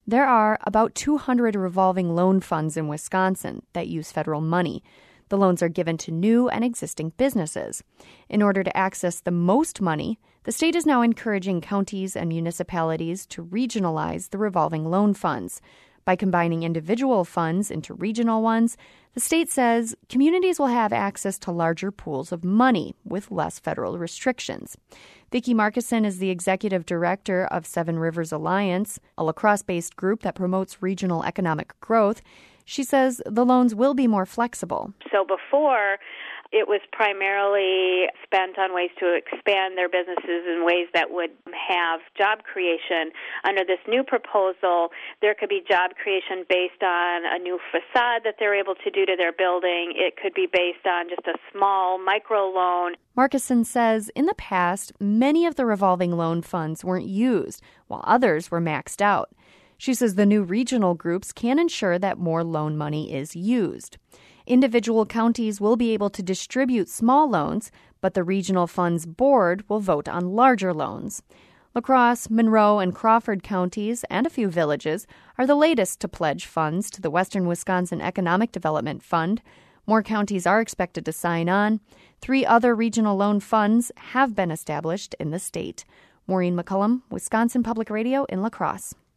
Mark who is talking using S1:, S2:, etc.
S1: There are about 200 revolving loan funds in Wisconsin that use federal money. The loans are given to new and existing businesses. In order to access the most money, the state is now encouraging counties and municipalities to regionalize the revolving loan funds. By combining individual funds into regional ones, the state says communities will have access to larger pools of money with less federal restrictions. Vicki Markison is the executive director of Seven Rivers Alliance, a La Crosse-based group that promotes regional economic growth. She says the loans will be more flexible.
S2: So before, it was primarily spent on ways to expand their businesses in ways that would have job creation. Under this new proposal, there could be job creation based on a new facade that they're able to do to their building. It could be based on just a small micro loan.
S1: Markison says in the past, many of the revolving loan funds weren't used, while others were maxed out. She says the new regional groups can ensure that more loan money is used. Individual counties will be able to distribute small loans, but the Regional Funds Board will vote on larger loans. La Crosse, Monroe, and Crawford counties and a few villages are the latest to pledge funds to the Western Wisconsin Economic Development Fund. More counties are expected to sign on. 3 other regional loan funds have been established in the state. Maureen McCullum, Wisconsin Public Radio in La Crosse.